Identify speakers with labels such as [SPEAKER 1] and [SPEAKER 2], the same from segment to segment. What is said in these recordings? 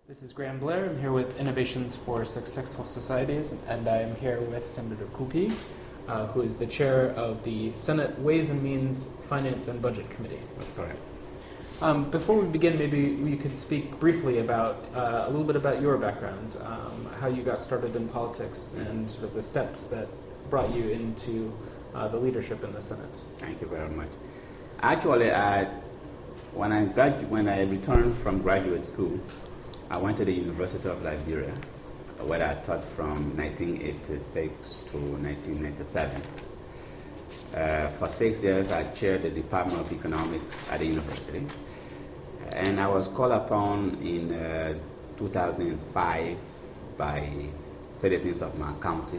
[SPEAKER 1] This is Graham Blair. I'm here with Innovations for Successful Societies, and I am here with Senator Kupi, who is the chair of the Senate Ways and Means Finance and Budget Committee.
[SPEAKER 2] That's correct.
[SPEAKER 1] Before we begin, maybe you could speak briefly about a little bit about your background, how you got started in politics, and sort of the steps that brought you into the leadership in the Senate.
[SPEAKER 2] Thank you very much. Actually, when I returned from graduate school, I went to the University of Liberia, where I taught from 1986 to 1997. For 6 years, I chaired the Department of Economics at the university. And I was called upon in 2005 by citizens of my county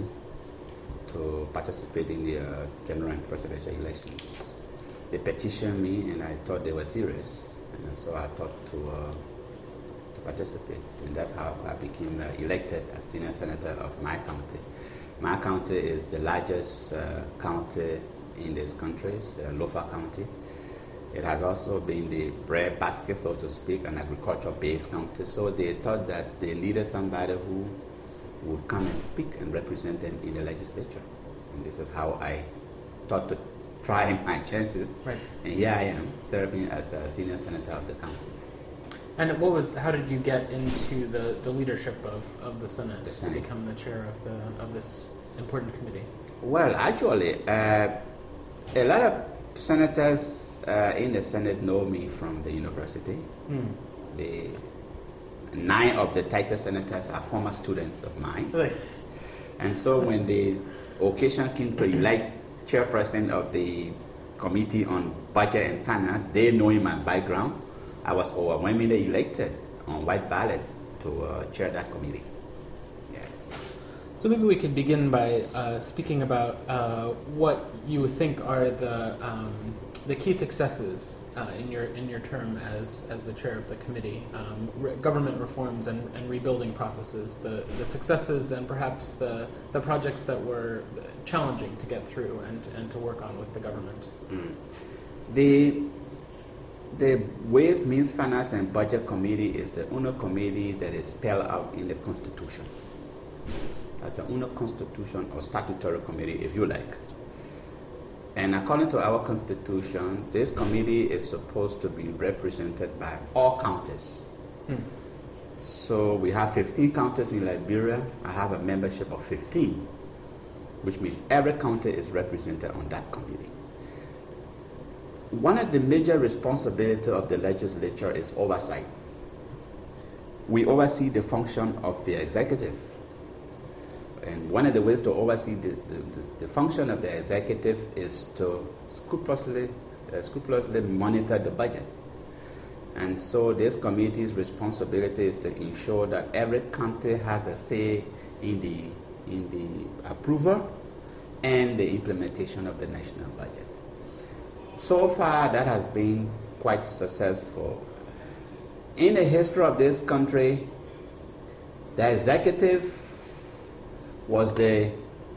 [SPEAKER 2] to participate in the general and presidential elections. They petitioned me, and I thought they were serious, and so I thought to participate, and that's how I became elected as senior senator of my county. My county is the largest county in this country, it's Lofa County. It has also been the bread basket, so to speak, an agriculture-based county, so they thought that they needed somebody who would come and speak and represent them in the legislature. And this is how I thought to try my chances,
[SPEAKER 1] right.
[SPEAKER 2] And here I am, serving as a senior senator of the county.
[SPEAKER 1] And how did you get into the leadership of the Senate to become the chair of this important committee? Well,
[SPEAKER 2] actually, a lot of senators in the Senate know me from the university. The 9 of the title senators are former students of mine.
[SPEAKER 1] Really?
[SPEAKER 2] And so when the occasion came to elect chairperson of the Committee on Budget and Finance, they know in my background. I was overwhelmingly elected on white ballot to chair that committee. Yeah.
[SPEAKER 1] So maybe we could begin by speaking about what you think are the key successes in your term as the chair of the committee, government reforms and rebuilding processes, the successes and perhaps the projects that were challenging to get through and to work on with the government.
[SPEAKER 2] The Ways, Means, Finance and Budget Committee is the only committee that is spelled out in the Constitution. That's the only constitution or statutory committee, if you like. And according to our Constitution, this committee is supposed to be represented by all counties. So we have 15 counties in Liberia. I have a membership of 15, which means every county is represented on that committee. One of the major responsibilities of the legislature is oversight. We oversee the function of the executive. And one of the ways to oversee the function of the executive is to scrupulously monitor the budget. And so this committee's responsibility is to ensure that every county has a say in the approval and the implementation of the national budget. So far, that has been quite successful. In the history of this country, the executive was the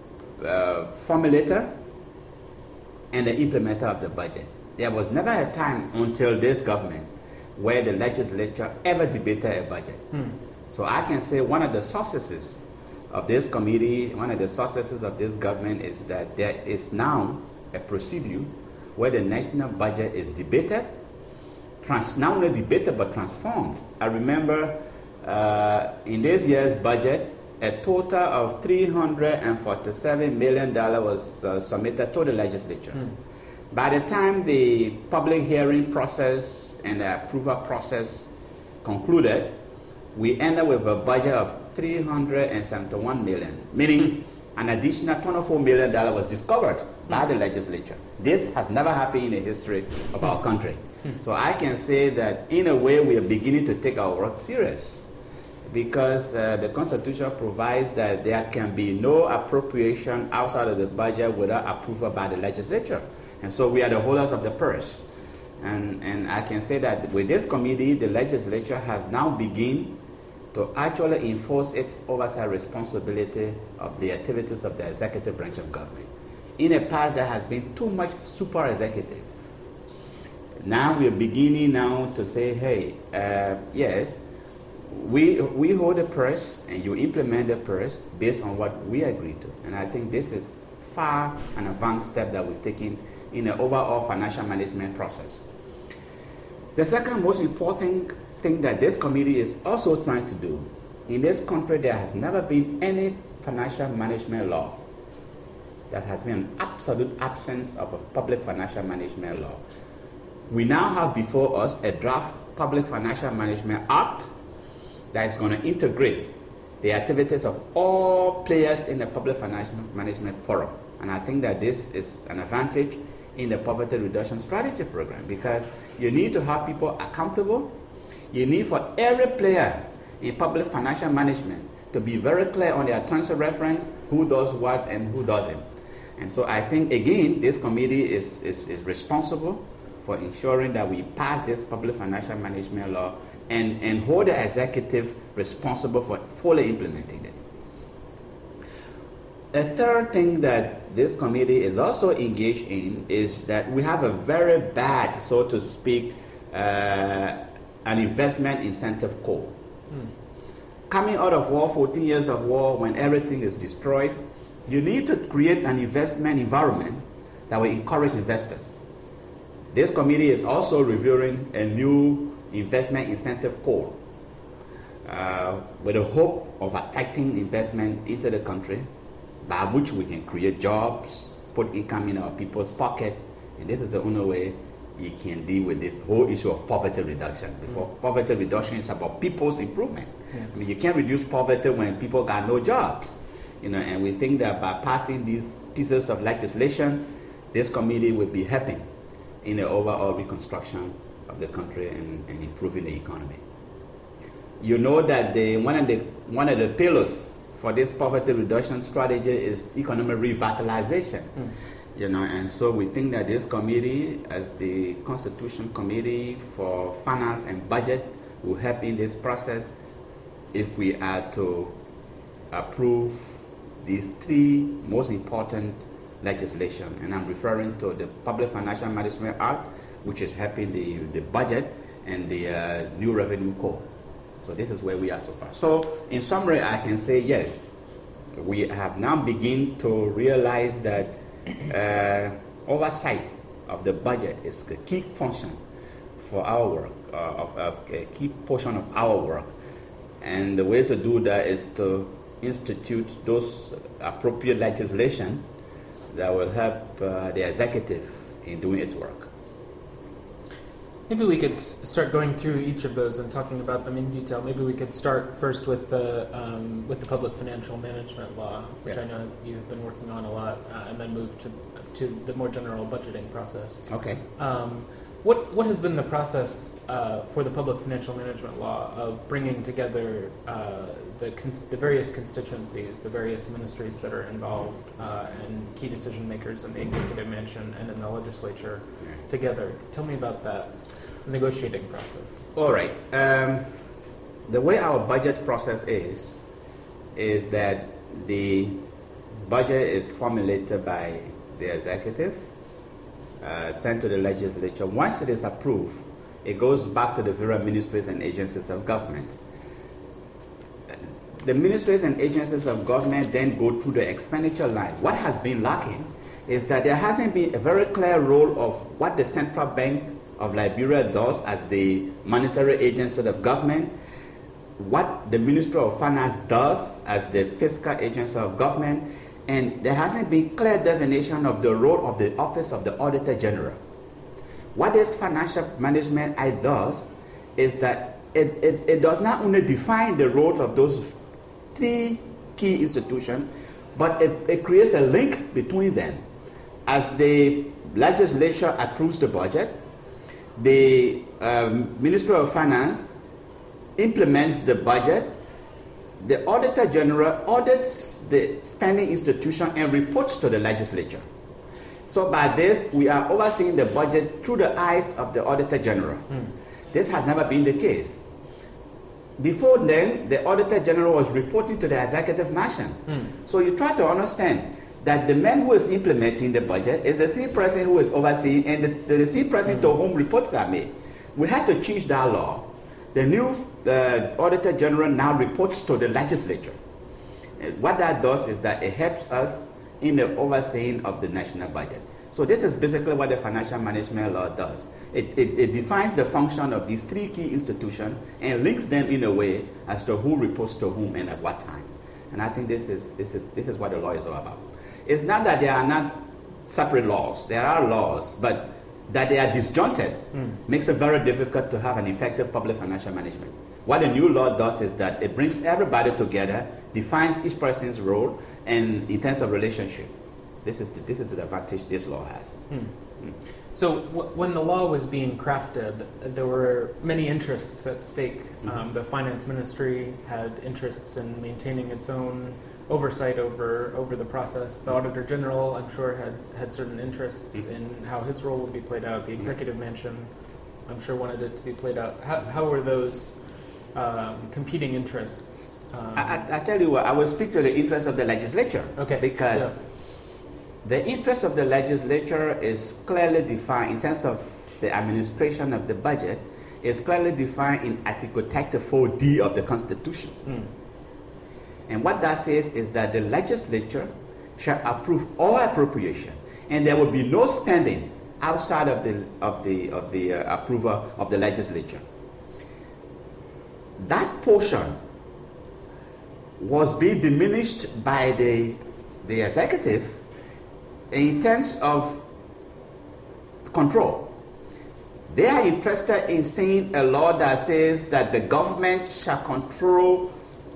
[SPEAKER 2] formulator and the implementer of the budget. There was never a time until this government where the legislature ever debated a budget. So I can say one of the successes of this committee, one of the successes of this government is that there is now a procedure where the national budget is debated, not only debated but transformed. I remember in this year's budget, a total of $347 million was submitted to the legislature. By the time the public hearing process and the approval process concluded, we ended with a budget of $371 million, meaning an additional $24 million was discovered by the legislature. This has never happened in the history of our country. So I can say that in a way we are beginning to take our work serious, because the Constitution provides that there can be no appropriation outside of the budget without approval by the legislature. And so we are the holders of the purse. And I can say that with this committee, the legislature has now begun to actually enforce its oversight responsibility of the activities of the executive branch of government. In the past, there has been too much super executive. Now we are beginning now to say, hey, yes, we hold the purse and you implement the purse based on what we agree to. And I think this is far an advanced step that we've taken in the overall financial management process. The second most important thing that this committee is also trying to do, in this country there has never been any financial management law that has been an absolute absence of a public financial management law. We now have before us a draft Public Financial Management Act that is going to integrate the activities of all players in the public financial management forum. And I think that this is an advantage in the poverty reduction strategy program, because you need to have people accountable. You need for every player in public financial management to be very clear on their terms of reference, who does what and who doesn't. And so I think, again, this committee is responsible for ensuring that we pass this public financial management law and hold the executive responsible for fully implementing it. A third thing that this committee is also engaged in is that we have a very bad, so to speak, an investment incentive code. Coming out of war, 14 years of war, when everything is destroyed, you need to create an investment environment that will encourage investors. This committee is also reviewing a new investment incentive code with the hope of attracting investment into the country, by which we can create jobs, put income in our people's pocket, and this is the only way you can deal with this whole issue of poverty reduction. Before poverty reduction is about people's improvement. Yeah. I mean, you can't reduce poverty when people got no jobs, and we think that by passing these pieces of legislation, this committee will be helping in the overall reconstruction of the country and improving the economy. You know that one of the pillars for this poverty reduction strategy is economic revitalization. And so we think that this committee, as the Constitution Committee for Finance and Budget, will help in this process if we are to approve these three most important legislation. And I'm referring to the Public Financial Management Act, which is helping the budget, and the new revenue code. So this is where we are so far. So in summary, I can say yes, we have now begun to realize that oversight of the budget is the key function for our work, a key portion of our work. And the way to do that is to institute those appropriate legislation that will help the executive in doing its work.
[SPEAKER 1] Maybe we could start going through each of those and talking about them in detail. Maybe we could start first with the Public Financial Management Law, which I know you've been working on a lot, and then move to the more general budgeting process.
[SPEAKER 2] Okay.
[SPEAKER 1] What has been the process for the Public Financial Management Law of bringing together the various constituencies, the various ministries that are involved, and key decision makers in the executive mansion and in the legislature together? Tell me about that negotiating process.
[SPEAKER 2] All right. The way our budget process is that the budget is formulated by the executive, sent to the legislature. Once it is approved, it goes back to the various ministries and agencies of government. The ministries and agencies of government then go through the expenditure line. What has been lacking is that there hasn't been a very clear role of what the Central Bank of Liberia does as the monetary agency of government, what the Ministry of Finance does as the fiscal agency of government, and there hasn't been clear definition of the role of the Office of the Auditor General. What this Financial Management Act does is that it does not only define the role of those three key institutions, but it creates a link between them. As the legislature approves the budget, the Ministry of Finance implements the budget, the Auditor General audits the spending institution and reports to the legislature. So by this, we are overseeing the budget through the eyes of the Auditor General. This has never been the case. Before then, the Auditor General was reporting to the executive mansion. So you try to understand that the man who is implementing the budget is the same person who is overseeing, and the same person to whom reports are made. We had to change that law The new Auditor General now reports to the legislature. What that does is that it helps us in the overseeing of the national budget. So this is basically what the financial management law does. It defines the function of these three key institutions and links them in a way as to who reports to whom and at what time. And I think this is what the law is all about. It's not that there are not separate laws. There are laws, but that they are disjointed makes it very difficult to have an effective public financial management. What the new law does is that it brings everybody together, defines each person's role, and in terms of relationship. This is the advantage this law has.
[SPEAKER 1] So when the law was being crafted, there were many interests at stake. The finance ministry had interests in maintaining its own oversight over the process. The Auditor General, I'm sure, had certain interests in how his role would be played out. The Executive Mansion, I'm sure, wanted it to be played out. How were those competing interests?
[SPEAKER 2] I tell you what, I will speak to the interest of the legislature.
[SPEAKER 1] Okay.
[SPEAKER 2] Because the interest of the legislature is clearly defined in terms of the administration of the budget, is clearly defined in Article 34D of the Constitution. And what that says is that the legislature shall approve all appropriation, and there will be no spending outside of the approval of the legislature. That portion was being diminished by the executive in terms of control. They are interested in seeing a law that says that the government shall control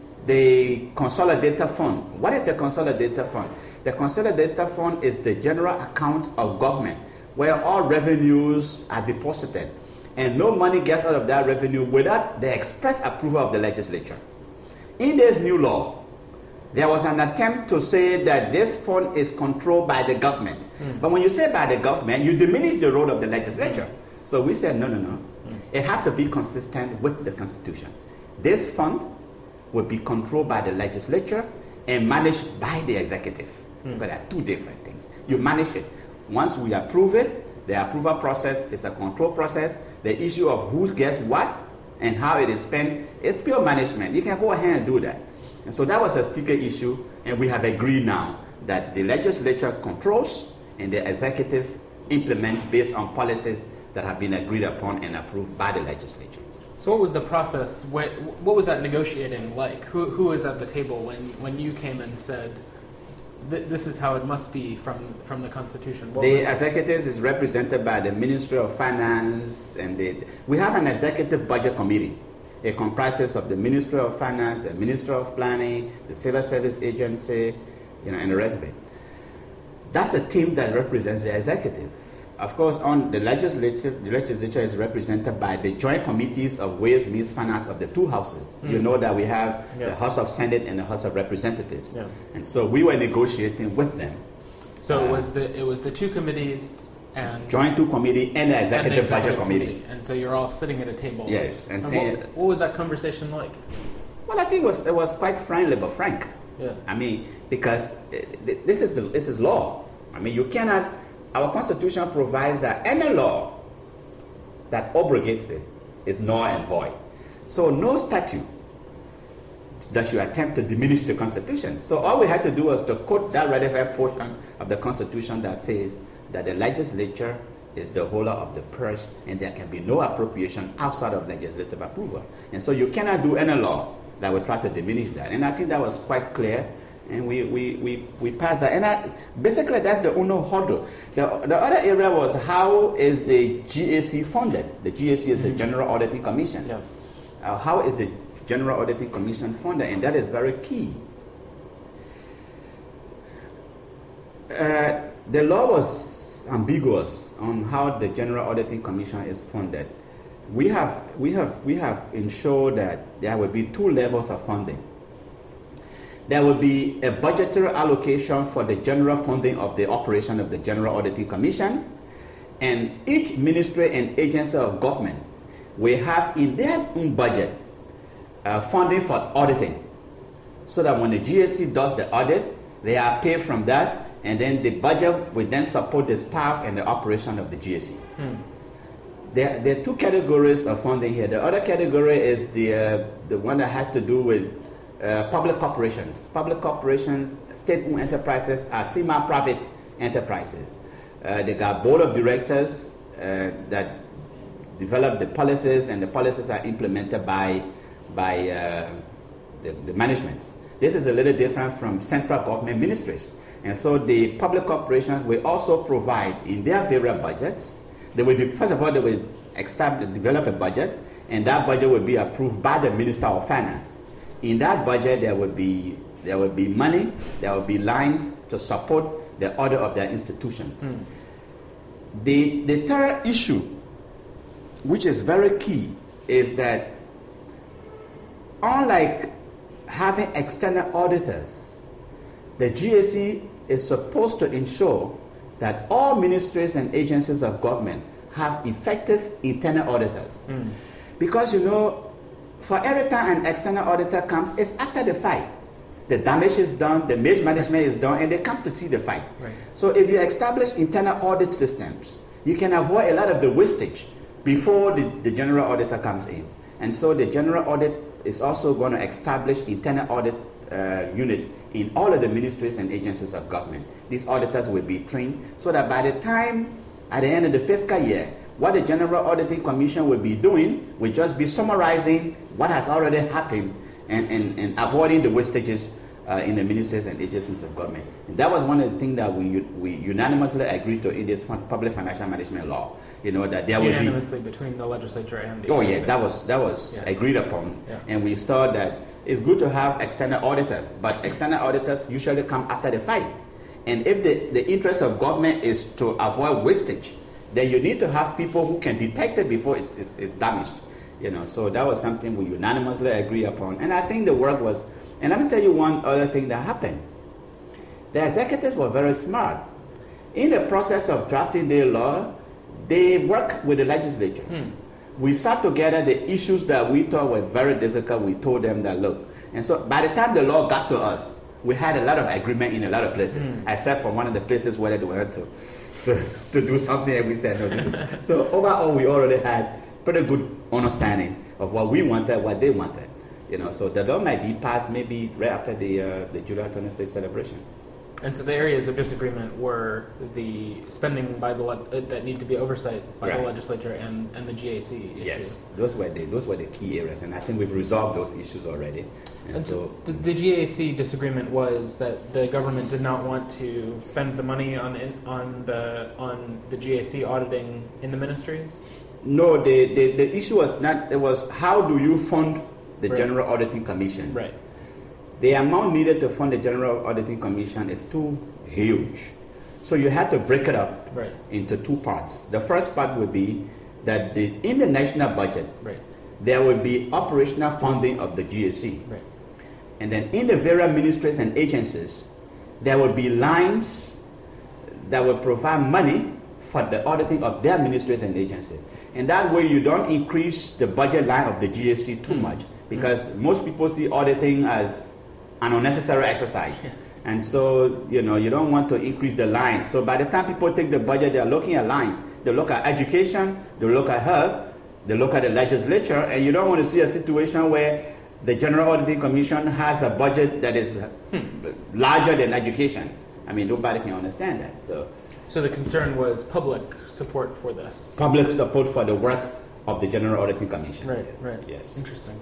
[SPEAKER 2] the consolidated fund. What is the consolidated fund? The consolidated fund is the general account of government where all revenues are deposited, and no money gets out of that revenue without the express approval of the legislature. In this new law, there was an attempt to say that this fund is controlled by the government. But when you say by the government, you diminish the role of the legislature. So we said, no. It has to be consistent with the Constitution. This fund will be controlled by the legislature and managed by the executive. Because there are two different things. You manage it. Once we approve it, the approval process is a control process. The issue of who gets what and how it is spent is pure management. You can go ahead and do that. And so that was a sticker issue, and we have agreed now that the legislature controls and the executive implements based on policies that have been agreed upon and approved by the legislature.
[SPEAKER 1] So what was the process? What was that negotiating like? Who was at the table when you came and said, this is how it must be from the Constitution?
[SPEAKER 2] Executives is represented by the Ministry of Finance, and we have an executive budget committee. It comprises of the Ministry of Finance, the Ministry of Planning, the Civil Service Agency, and the rest of it. That's a team that represents the executive. Of course, on the legislature is represented by the joint committees of Ways, Means, Finance of the two houses. You know that we have the House of Senate and the House of Representatives. And so we were negotiating with them.
[SPEAKER 1] So it was the two committees and
[SPEAKER 2] joint two committee and the executive budget committee.
[SPEAKER 1] And so you're all sitting at a table.
[SPEAKER 2] Yes.
[SPEAKER 1] And what was that conversation like?
[SPEAKER 2] Well, I think it was quite friendly but frank.
[SPEAKER 1] Yeah.
[SPEAKER 2] I mean, because this is law. I mean, you cannot. Our Constitution provides that any law that obligates it is null and void. So no statute that you attempt to diminish the Constitution. So all we had to do was to quote that relevant portion of the Constitution that says that the legislature is the holder of the purse and there can be no appropriation outside of legislative approval. And so you cannot do any law that would try to diminish that. And I think that was quite clear. And we passed that. And basically that's the only hurdle. The other area was how is the GAC funded? The GAC is the General Auditing Commission. Yeah. How is the General Auditing Commission funded? And that is very key. The law was ambiguous on how the General Auditing Commission is funded. We have ensured that there will be two levels of funding. There will be a budgetary allocation for the general funding of the operation of the General Auditing Commission, and each ministry and agency of government will have in their own budget funding for auditing, so that when the GAC does the audit, they are paid from that, and then the budget will then support the staff and the operation of the GAC. There are two categories of funding here. The other category is the one that has to do with public corporations. Public corporations, state-owned enterprises are semi-private enterprises. They got board of directors that develop the policies, and the policies are implemented by the management. This is a little different from central government ministries. And so the public corporations will also provide in their various budgets. First of all, they will develop a budget, and that budget will be approved by the Minister of Finance. In that budget, there will be money, there will be lines to support the order of their institutions. The third issue, which is very key, is that unlike having external auditors, the GAC is supposed to ensure that all ministries and agencies of government have effective internal auditors. Because, for every time an external auditor comes, it's after the fight. The damage is done, the mismanagement is done, and they come to see the fight. Right. So if you establish internal audit systems, you can avoid a lot of the wastage before the general auditor comes in. And so the general audit is also going to establish internal audit units in all of the ministries and agencies of government. These auditors will be trained so that by the time, at the end of the fiscal year, what the General Auditing Commission will be doing will just be summarizing what has already happened and avoiding the wastages in the ministries and agencies of government. And that was one of the things that we unanimously agreed to in this public financial management law. That there would be
[SPEAKER 1] unanimously between the legislature and the executive.
[SPEAKER 2] that was agreed upon, and we saw that it's good to have external auditors, but external auditors usually come after the fight. And if the interest of government is to avoid wastage, then you need to have people who can detect it before it's damaged. So that was something we unanimously agreed upon. And I think the work was, and let me tell you one other thing that happened. The executives were very smart. In the process of drafting their law, they worked with the legislature. We sat together the issues that we thought were very difficult. We told them that, look. And so by the time the law got to us, we had a lot of agreement in a lot of places, except for one of the places where they wanted to do something, and we said, no, this is. So overall, we already had pretty good understanding of what we wanted, what they wanted. So the law might be passed maybe right after the July 26th celebration.
[SPEAKER 1] And so the areas of disagreement were the spending by that need to be oversight by the legislature and the GAC issue.
[SPEAKER 2] Yes, those were the key areas, and I think we've resolved those issues already.
[SPEAKER 1] And so the GAC disagreement was that the government did not want to spend the money on the GAC auditing in the ministries.
[SPEAKER 2] No, the issue was not. It was how do you fund the General Auditing Commission?
[SPEAKER 1] Right.
[SPEAKER 2] The amount needed to fund the General Auditing Commission is too huge. So you had to break it up into two parts. The first part would be that in the national budget, there would be operational funding of the GAC. Right. And then in the various ministries and agencies, there would be lines that would provide money for the auditing of their ministries and agencies. And that way you don't increase the budget line of the GAC too much, because most people see auditing as an unnecessary exercise. And so, you don't want to increase the lines. So by the time people take the budget, they're looking at lines. They look at education, they look at health, they look at the legislature, and you don't want to see a situation where the General Auditing Commission has a budget that is larger than education. I mean, nobody can understand that.
[SPEAKER 1] So the concern was public support for this.
[SPEAKER 2] Public support for the work of the General Auditing Commission.
[SPEAKER 1] Right.
[SPEAKER 2] Yes.
[SPEAKER 1] Interesting.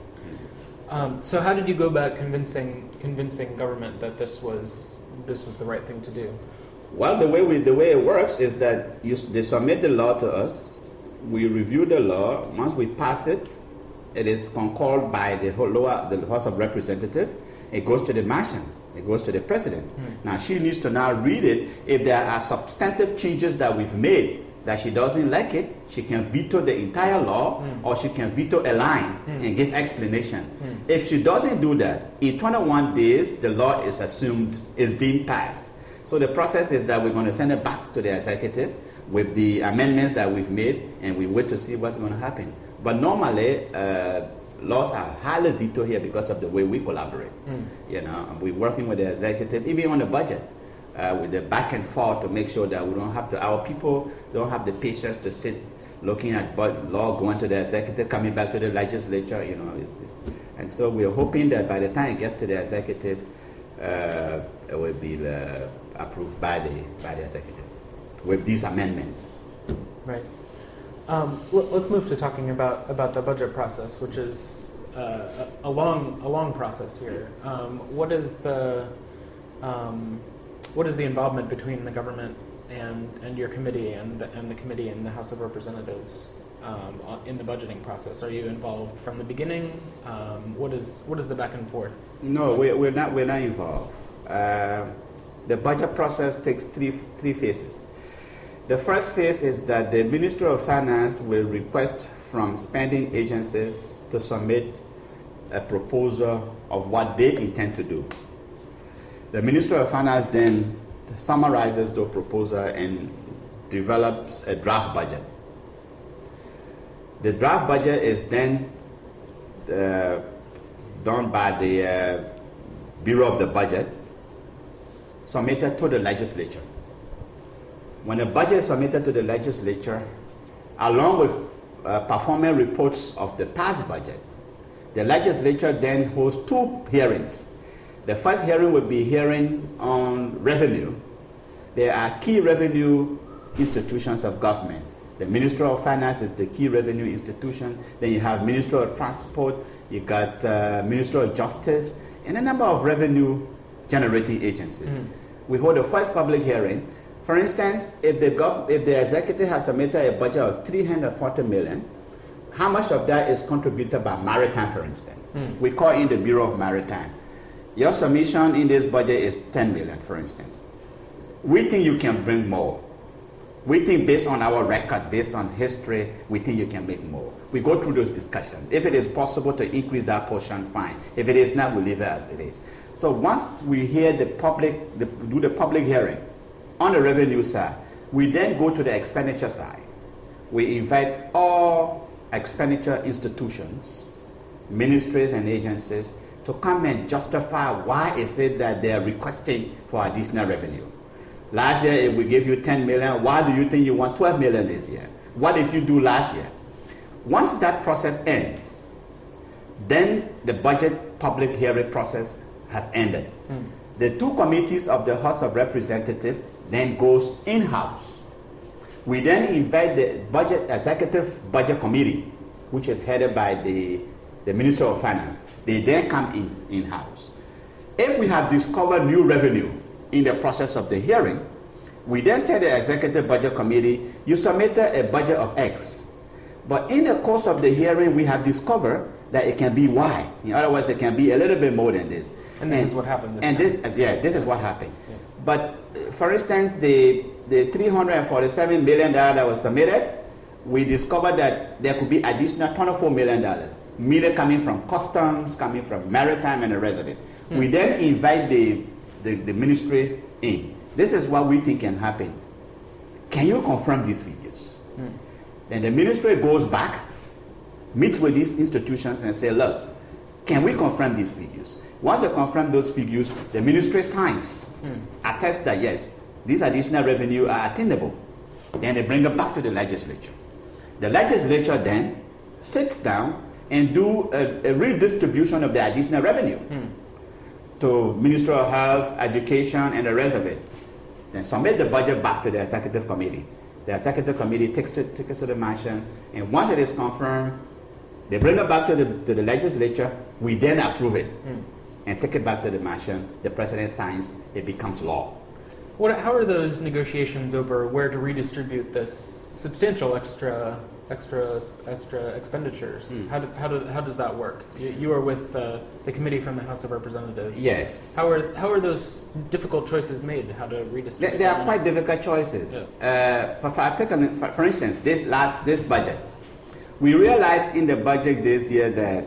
[SPEAKER 1] So how did you go about convincing government that this was the right thing to do?
[SPEAKER 2] Well, the way it works is that they submit the law to us. We review the law. Once we pass it, it is concurred by the House of Representatives. It goes to the Mansion. It goes to the President. Now she needs to now read it. If there are substantive changes that we've made that she doesn't like it, she can veto the entire law, or she can veto a line and give explanation. If she doesn't do that, in 21 days, the law is deemed passed. So the process is that we're going to send it back to the executive with the amendments that we've made, and we wait to see what's going to happen. But normally, laws are highly vetoed here because of the way we collaborate. We're working with the executive, even on the budget. With the back and forth to make sure that we don't have to, our people don't have the patience to sit looking at law going to the executive, coming back to the legislature, and so we're hoping that by the time it gets to the executive, it will be approved by the executive with these amendments.
[SPEAKER 1] Right. Let's move to talking about the budget process, which is a long process here. What is the involvement between the government and your committee and the committee in the House of Representatives in the budgeting process? Are you involved from the beginning? What is the back and forth?
[SPEAKER 2] No, we're not involved. The budget process takes three phases. The first phase is that the Ministry of Finance will request from spending agencies to submit a proposal of what they intend to do. The Ministry of Finance then summarizes the proposal and develops a draft budget. The draft budget is then done by the Bureau of the Budget, submitted to the legislature. When a budget is submitted to the legislature, along with performance reports of the past budget, the legislature then holds two hearings. The first hearing will be hearing on revenue. There are key revenue institutions of government. The Ministry of Finance is the key revenue institution. Then you have Ministry of Transport, you got Ministry of Justice, and a number of revenue generating agencies. We hold the first public hearing. For instance, if the executive has submitted a budget of $340 million, how much of that is contributed by Maritime, for instance? We call in the Bureau of Maritime. Your submission in this budget is $10 million, for instance. We think you can bring more. We think based on our record, based on history, we think you can make more. We go through those discussions. If it is possible to increase that portion, fine. If it is not, we leave it as it is. So once we hear do the public hearing on the revenue side, we then go to the expenditure side. We invite all expenditure institutions, ministries and agencies to come and justify why is it that they are requesting for additional revenue. Last year, if we gave you 10 million, why do you think you want 12 million this year? What did you do last year? Once that process ends, then the budget public hearing process has ended. The two committees of the House of Representatives then goes in-house. We then invite the Executive Budget Committee, which is headed by the Minister of Finance. They then come in-house. If we have discovered new revenue in the process of the hearing, we then tell the Executive Budget Committee, you submitted a budget of X. But in the course of the hearing, we have discovered that it can be Y. In other words, it can be a little bit more than this.
[SPEAKER 1] And this is what happened this time.
[SPEAKER 2] This is what happened.
[SPEAKER 1] Yeah.
[SPEAKER 2] But for instance, the $347 million that was submitted, we discovered that there could be additional $24 million, mainly coming from customs, coming from maritime, and the rest of it. We then invite the ministry in. This is what we think can happen. Can you confirm these figures? Then the ministry goes back, meets with these institutions and say, look, can we confirm these figures? Once they confirm those figures, the ministry signs, attests that yes, these additional revenue are attainable. Then they bring it back to the legislature. The legislature then sits down and do a redistribution of the additional revenue to Ministry of Health, Education, and the rest of it. Then submit the budget back to the Executive Committee. The Executive Committee takes it to the mansion, and once it is confirmed, they bring it back to the legislature. We then approve it and take it back to the mansion. The president signs. It becomes law.
[SPEAKER 1] How are those negotiations over where to redistribute this substantial extra expenditures? How does that work? You are with the committee from the House of Representatives.
[SPEAKER 2] Yes.
[SPEAKER 1] How are those difficult choices made? How to redistribute?
[SPEAKER 2] They are quite difficult choices. Yeah. For instance, this budget, we realized in the budget this year that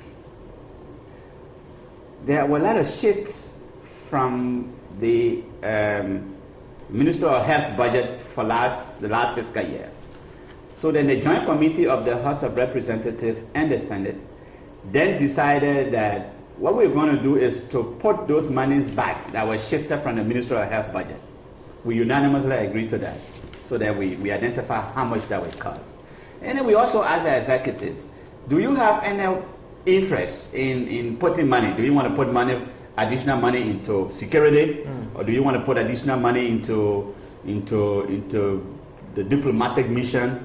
[SPEAKER 2] there were a lot of shifts from the Ministry of Health budget for the last fiscal year. So then the Joint Committee of the House of Representatives and the Senate then decided that what we're going to do is to put those monies back that were shifted from the Ministry of Health budget. We unanimously agreed to that so that we identify how much that would cost. And then we also ask the executive, do you have any interest in putting money? Do you want to put additional money into security, or do you want to put additional money into the diplomatic mission?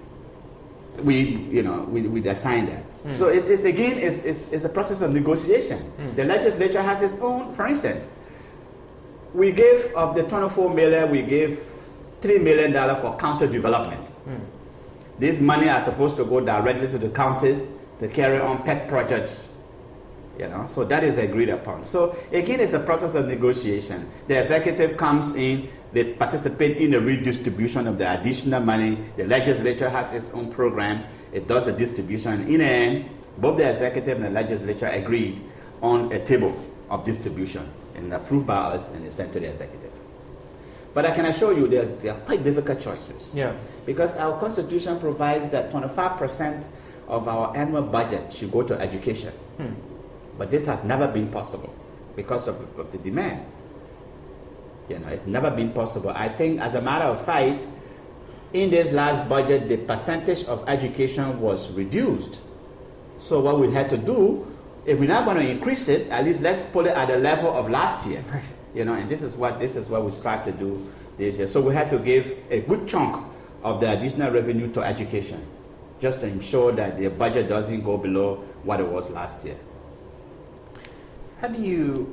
[SPEAKER 2] We assign that. So it's a process of negotiation. The legislature has its own. For instance, we gave of the 24 million, we gave $3 million for county development. This money are supposed to go directly to the counties to carry on pet projects. So that is agreed upon. So again, it's a process of negotiation. The executive comes in, they participate in the redistribution of the additional money. The legislature has its own program. It does the distribution. In the end, both the executive and the legislature agreed on a table of distribution and approved by us and it's sent to the executive. But I can assure you they are quite difficult choices.
[SPEAKER 1] Yeah.
[SPEAKER 2] Because our constitution provides that 25% of our annual budget should go to education. But this has never been possible because of the demand. It's never been possible. I think, as a matter of fact, in this last budget, the percentage of education was reduced. So what we had to do, if we're not going to increase it, at least let's put it at the level of last year.
[SPEAKER 1] Right.
[SPEAKER 2] And this is what we strive to do this year. So we had to give a good chunk of the additional revenue to education, just to ensure that the budget doesn't go below what it was last year.
[SPEAKER 1] How do you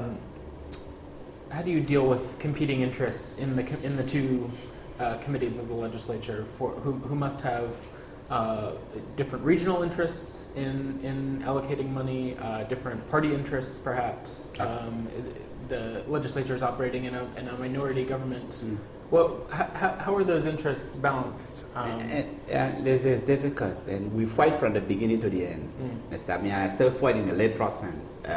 [SPEAKER 1] deal with competing interests in the two committees of the legislature who must have different regional interests in allocating money, different party interests perhaps? The legislature is operating in a minority government. Well, how are those interests balanced?
[SPEAKER 2] It's difficult, and we fight from the beginning to the end. I still fight in the late process.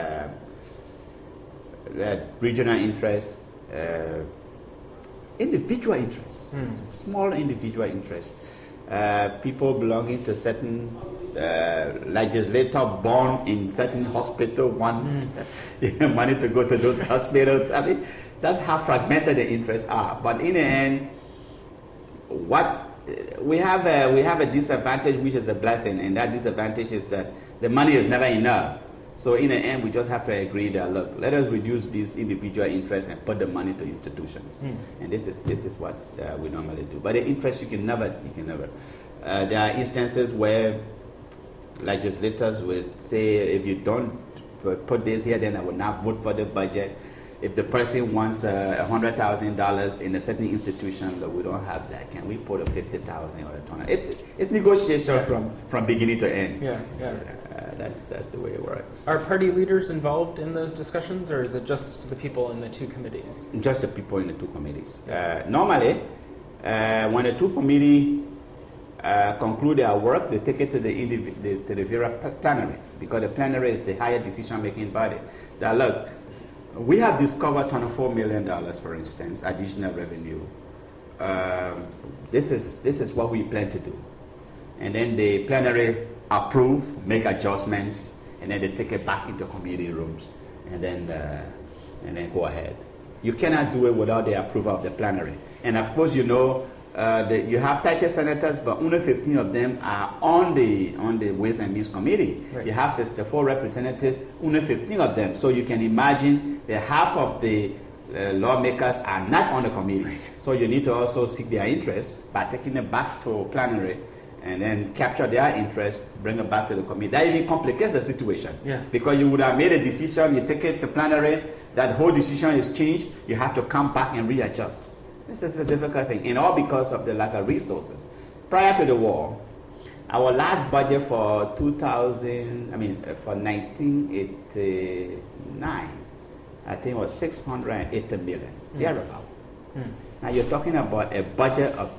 [SPEAKER 2] Regional interests, individual interests, small individual interests. People belonging to certain legislator born in certain hospital want money to go to those hospitals. I mean, that's how fragmented the interests are. But in the end, we have a disadvantage, which is a blessing, and that disadvantage is that the money is never enough. So in the end, we just have to agree that, look, let us reduce these individual interests and put the money to institutions. And this is what we normally do. But the interest, you can never. There are instances where legislators would say, if you don't put this here, then I will not vote for the budget. If the person wants $100,000 in a certain institution, that we don't have that, can we put a $50,000 or a $20,000? It's negotiation from beginning to end. That's the way it works.
[SPEAKER 1] Are party leaders involved in those discussions, or is it just the people in the two committees?
[SPEAKER 2] Just the people in the two committees. Normally, when the two committees conclude their work, they take it to the various plenaries, because the plenary is the higher decision-making body. That, look, we have discovered $24 million, for instance, additional revenue. This is what we plan to do. And then the plenary approve, make adjustments, and then they take it back into committee rooms, and then go ahead. You cannot do it without the approval of the plenary. And of course, you have 30 senators, but only 15 of them are on the Ways and Means Committee. Right. You have 64 representatives, only 15 of them. So you can imagine that half of the lawmakers are not on the committee. Right. So you need to also seek their interest by taking it back to plenary and then capture their interest, bring it back to the committee. That even complicates the situation. Yeah. Because you would have made a decision, you take it to plenary, that whole decision is changed, you have to come back and readjust. This is a difficult thing, and all because of the lack of resources. Prior to the war, our last budget for 1989, I think was $680 million, thereabout. Now you're talking about a budget of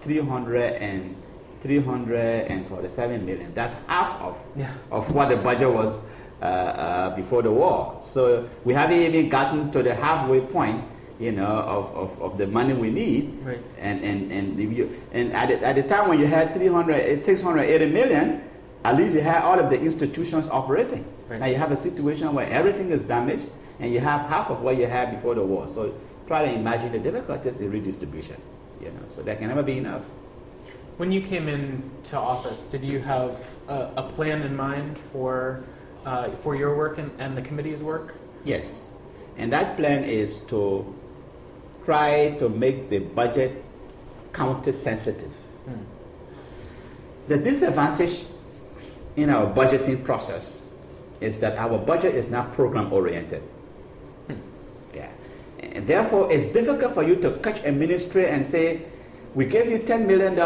[SPEAKER 2] $347 million. That's half of what the budget was before the war. So we haven't even gotten to the halfway point, of the money we need. Right. And at the time when you had $680 million, at least you had all of the institutions operating. Right. Now you have a situation where everything is damaged, and you have half of what you had before the war. So try to imagine the difficulties in redistribution. So there can never be enough.
[SPEAKER 1] When you came into office, did you have a plan in mind for your work and the committee's work?
[SPEAKER 2] Yes, and that plan is to try to make the budget county sensitive. The disadvantage in our budgeting process is that our budget is not program oriented. Yeah. And therefore, it's difficult for you to catch a ministry and say, we gave you $10 million,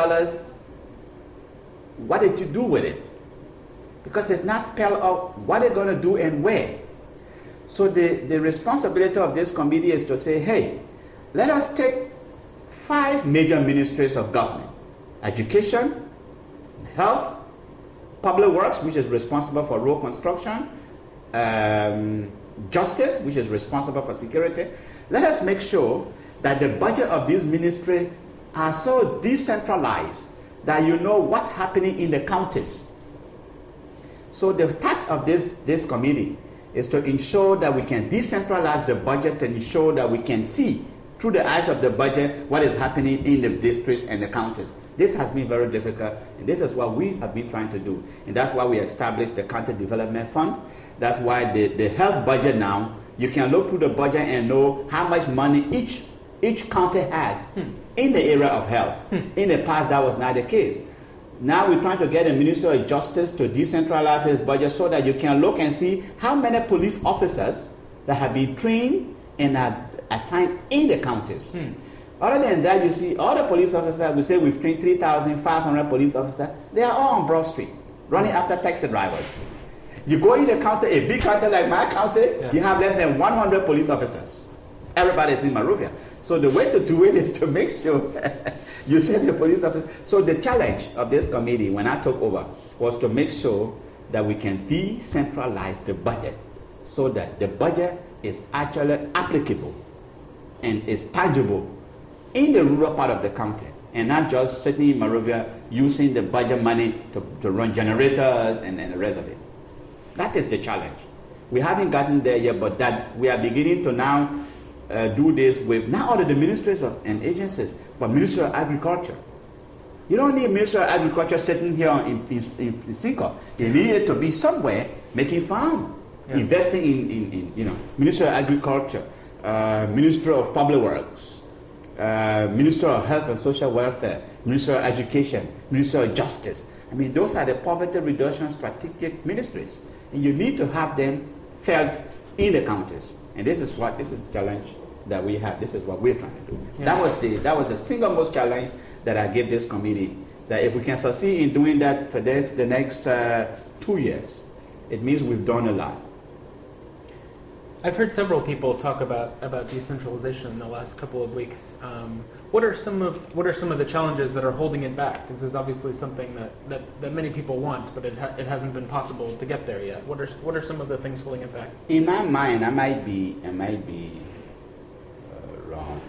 [SPEAKER 2] what did you do with it? Because it's not spelled out what they're going to do and where. So the responsibility of this committee is to say, hey, let us take 5 major ministries of government: education, health, public works, which is responsible for road construction, justice, which is responsible for security. Let us make sure that the budget of these ministries are so decentralized that you know what's happening in the counties. So the task of this committee is to ensure that we can decentralize the budget and ensure that we can see through the eyes of the budget what is happening in the districts and the counties. This has been very difficult, and this is what we have been trying to do. And that's why we established the County Development Fund. That's why the health budget now, you can look through the budget and know how much money each county has in the area of health. In the past, that was not the case. Now we're trying to get the Minister of Justice to decentralize his budget so that you can look and see how many police officers that have been trained and are assigned in the counties. Other than that, you see all the police officers, we say we've trained 3,500 police officers, they are all on Broad Street, running after taxi drivers. You go in the county, a big county like my county, you have less than 100 police officers. Everybody is in Monrovia. So the way to do it is to make sure you send the police officers. So the challenge of this committee when I took over was to make sure that we can decentralize the budget so that the budget is actually applicable and is tangible in the rural part of the county, and not just sitting in Monrovia using the budget money to run generators and the rest of it. That is the challenge. We haven't gotten there yet, but that we are beginning to now do this with not only the ministries and agencies, but Ministry of Agriculture. You don't need Ministry of Agriculture sitting here in Cinco. You need it to be somewhere making farm, investing in Ministry of Agriculture, Ministry of Public Works, Minister of Health and Social Welfare, Minister of Education, Minister of Justice. I mean, those are the poverty reduction strategic ministries, and you need to have them felt in the counties. And this is the challenge that we have. This is what we're trying to do. Yeah. That was the single most challenge that I gave this committee. That if we can succeed in doing that for the next 2 years, it means we've done a lot.
[SPEAKER 1] I've heard several people talk about decentralization in the last couple of weeks. What are some of the challenges that are holding it back? This is obviously something that many people want, but it hasn't been possible to get there yet. What are some of the things holding it back?
[SPEAKER 2] In my mind, I might be wrong.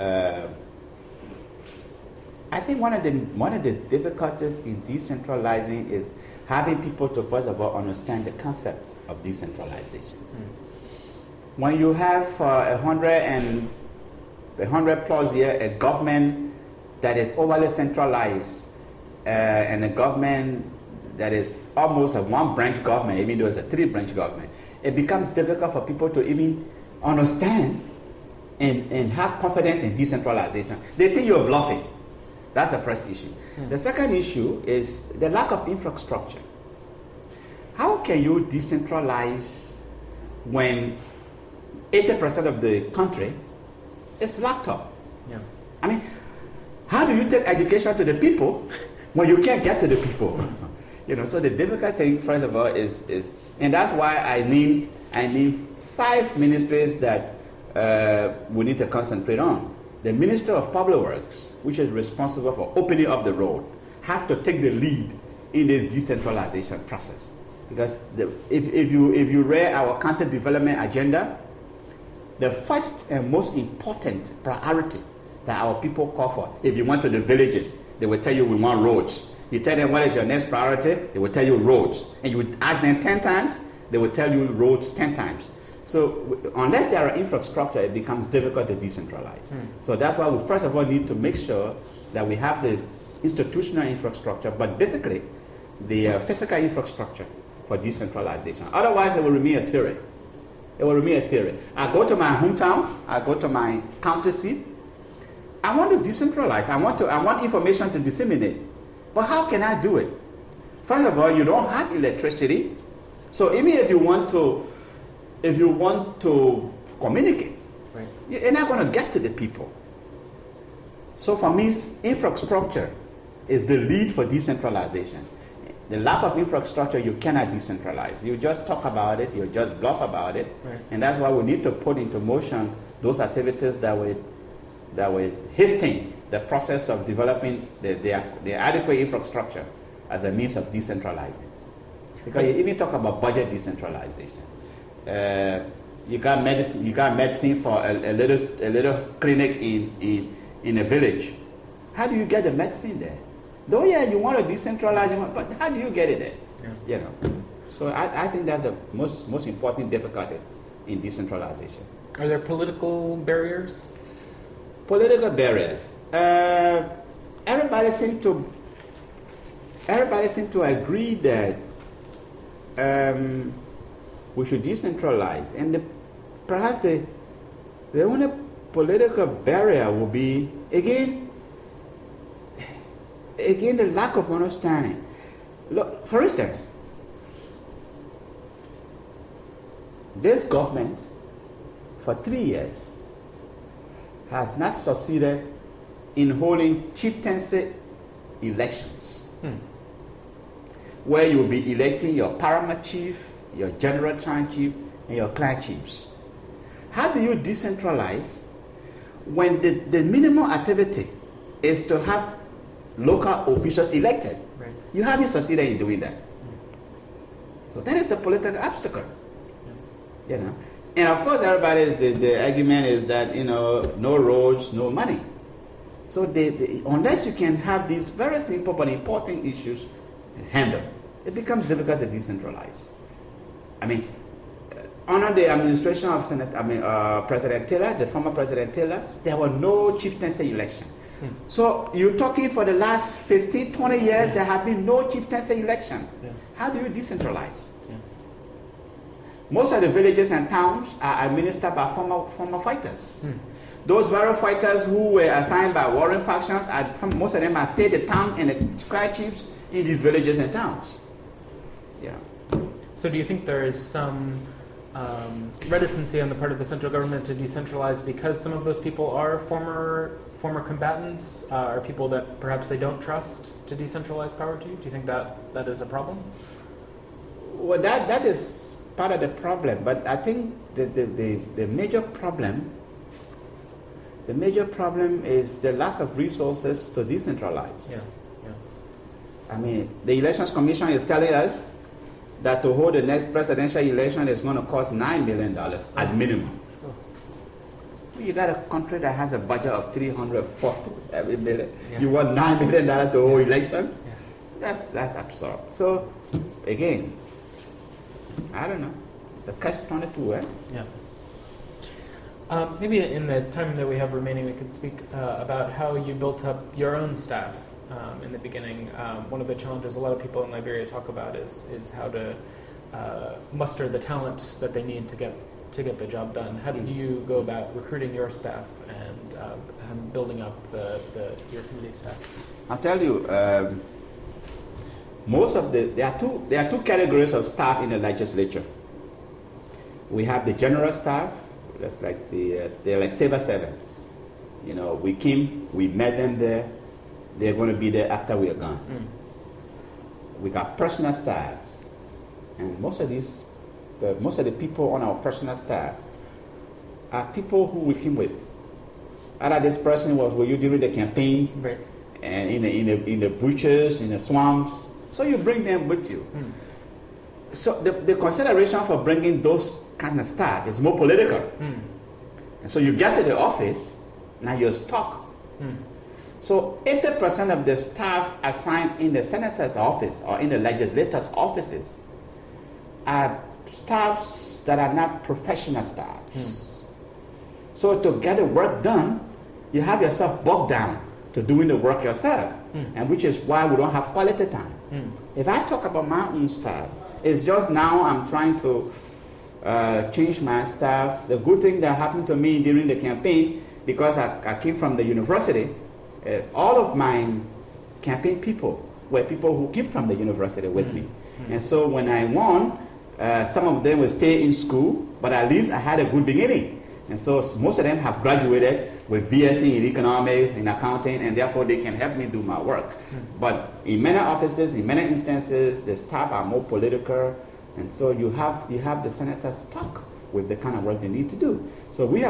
[SPEAKER 2] I think one of the difficulties in decentralizing is having people to first of all understand the concept of decentralization. When you have 100 plus year a government that is overly centralized and a government that is almost a one-branch government, even though it's a 3-branch government, it becomes difficult for people to even understand and have confidence in decentralization. They think you're bluffing. That's the first issue. The second issue is the lack of infrastructure. How can you decentralize when 80% of the country is locked up?
[SPEAKER 1] Yeah.
[SPEAKER 2] I mean, how do you take education to the people when you can't get to the people? So the difficult thing, first of all, is and that's why I named 5 ministries that we need to concentrate on. The Minister of Public Works, which is responsible for opening up the road, has to take the lead in this decentralization process. Because if you read our county development agenda, the first and most important priority that our people call for, if you went to the villages, they will tell you we want roads. You tell them what is your next priority, they will tell you roads. And you would ask them 10 times, they will tell you roads 10 times. So unless there are infrastructure, it becomes difficult to decentralize. So that's why we first of all need to make sure that we have the institutional infrastructure, but basically the physical infrastructure for decentralization. Otherwise, it will remain a theory. It will remain a theory. I go to my hometown, I go to my county seat. I want to decentralize. I want information to disseminate. But how can I do it? First of all, you don't have electricity. So even if you want to communicate, right, you're not going to get to the people. So for me, infrastructure is the lead for decentralization. The lack of infrastructure, you cannot decentralize. You just talk about it, you just bluff about it, right. And that's why we need to put into motion those activities that will hasten the process of developing the adequate infrastructure as a means of decentralizing. Because you even talk about budget decentralization. You got medicine for a little clinic in a village. How do you get the medicine there? Though, yeah, you want to decentralize it, but how do you get it there? Yeah. You know. So I think that's the most important difficulty in decentralization.
[SPEAKER 1] Are there political barriers?
[SPEAKER 2] Political barriers. Everybody seems to agree that we should decentralize, and perhaps the only political barrier will be again the lack of understanding. Look, for instance, this government for 3 years has not succeeded in holding chieftaincy elections, where you will be electing your paramount chief, your general town chief, and your clan chiefs. How do you decentralize when the minimum activity is to have local officials elected? Right. You haven't succeeded in doing that. So that is a political obstacle. You know, and of course, the argument is that no roads, no money. So unless you can have these very simple but important issues handled, it becomes difficult to decentralize. I mean, under the administration of President Taylor, the former President Taylor, there were no chieftaincy election. So you're talking for the last 15, 20 years, there have been no chieftaincy election. Yeah. How do you decentralize? Yeah. Most of the villages and towns are administered by former fighters. Those very fighters who were assigned by warring factions, most of them have stayed the town and the clan chiefs in these villages and towns. Yeah.
[SPEAKER 1] So do you think there is some reticency on the part of the central government to decentralize because some of those people are former combatants, or people that perhaps they don't trust to decentralize power to? Do you think that is a problem?
[SPEAKER 2] Well, that is part of the problem, but I think the major problem is the lack of resources to decentralize. Yeah. I mean, the Elections Commission is telling us that to hold the next presidential election is going to cost $9 million at minimum. You got a country that has a budget of $347 million. Yeah. You want $9 million to hold elections? Yeah. That's absurd. So, again, I don't know. It's a catch-22, eh?
[SPEAKER 1] Yeah. Maybe in the time that we have remaining, we could speak about how you built up your own staff in the beginning. One of the challenges a lot of people in Liberia talk about is how to muster the talent that they need to get the job done. How did you go about recruiting your staff and building up your community staff?
[SPEAKER 2] I'll tell you, there are two categories of staff in the legislature. We have the general staff. That's like they're like civil servants. We came, we met them there. They're going to be there after we are gone. We got personal staffs, and most of the people on our personal staff are people who we came with. Either this person was with you during the campaign, right, and in the bushes, in the swamps. So you bring them with you. So the consideration for bringing those kind of staff is more political. And so you get to the office, now you're stuck. So 80% of the staff assigned in the senator's office or in the legislator's offices are staffs that are not professional staffs. So to get the work done, you have yourself bogged down to doing the work yourself. and which is why we don't have quality time. If I talk about my own staff, it's just now I'm trying to change my staff. The good thing that happened to me during the campaign, because I came from the university, all of my campaign people were people who came from the university with me. And so when I won, some of them will stay in school, but at least I had a good beginning. And so most of them have graduated with BSc in economics, in accounting, and therefore they can help me do my work. But in many offices, in many instances, the staff are more political, and so you have the senators stuck with the kind of work they need to do. So we are